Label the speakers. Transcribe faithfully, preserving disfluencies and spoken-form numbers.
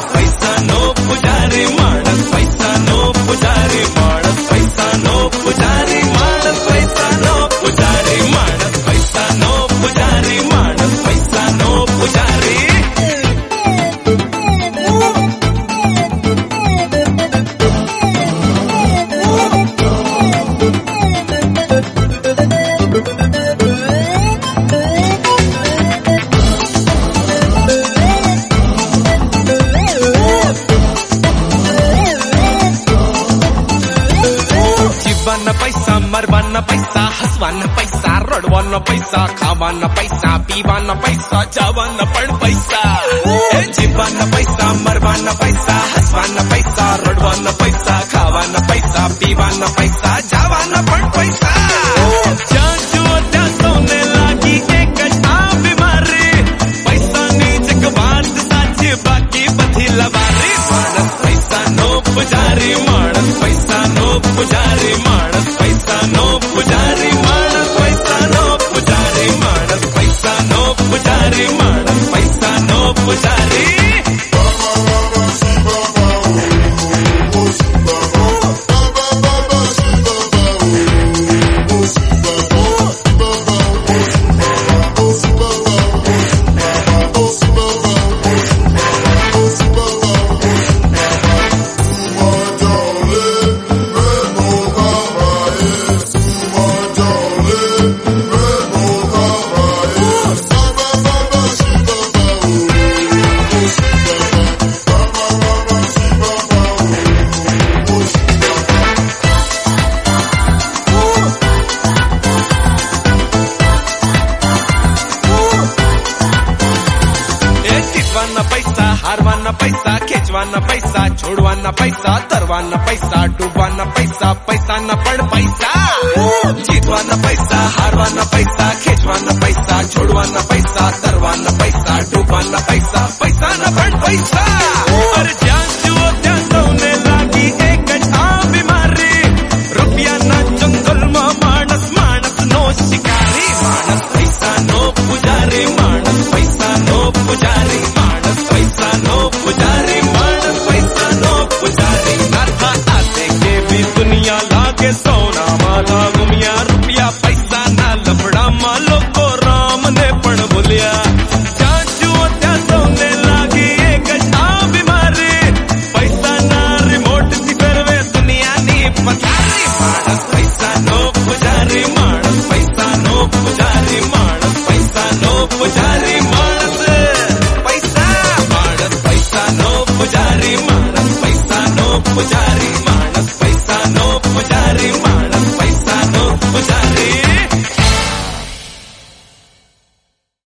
Speaker 1: माणस पैसा नो पुजारी माणस पैसा नो पुजारी माणस पैसा नो पुजारी माणस पैसा नो पुजारी माणस पैसा नो पुजारी माणस पैसा नो पुजारी जीवाना पैसा मरवाना पैसा हसवाना पैसा रडवाना पैसा खावाना पैसा पीवाना पैसा जावाना पण पैसा जीवाना पैसा मरवाना पैसा हसवाना पैसा रडवाना पैसा खावाना पैसा पीवाना पैसा जावाना पण पैसा ज्યાં જુઓ ત્યાં સૌને લાગી એક જ આ બીમારી પૈસાની જ વાત સાચી બાકી બધી લવારી માણસ પૈસા નો પુજારી માણસ પૈસા નો પુજારી માણસ પૈસા નો પુજારી માણસ પૈસા નો પુજારી માણસ પૈસા નો પુજારી માણસ પૈસા નો પુજારી पैसा हारवाना पैसा खेचवाना पैसा छोड़वाना पैसा तरवाना पैसा डूबवाना पैसा पैसा न पण पैसा जीतवाना पैसा हारवाना पैसा खेचवाना पैसा छोड़वाना पैसा तरवाना पैसा डूब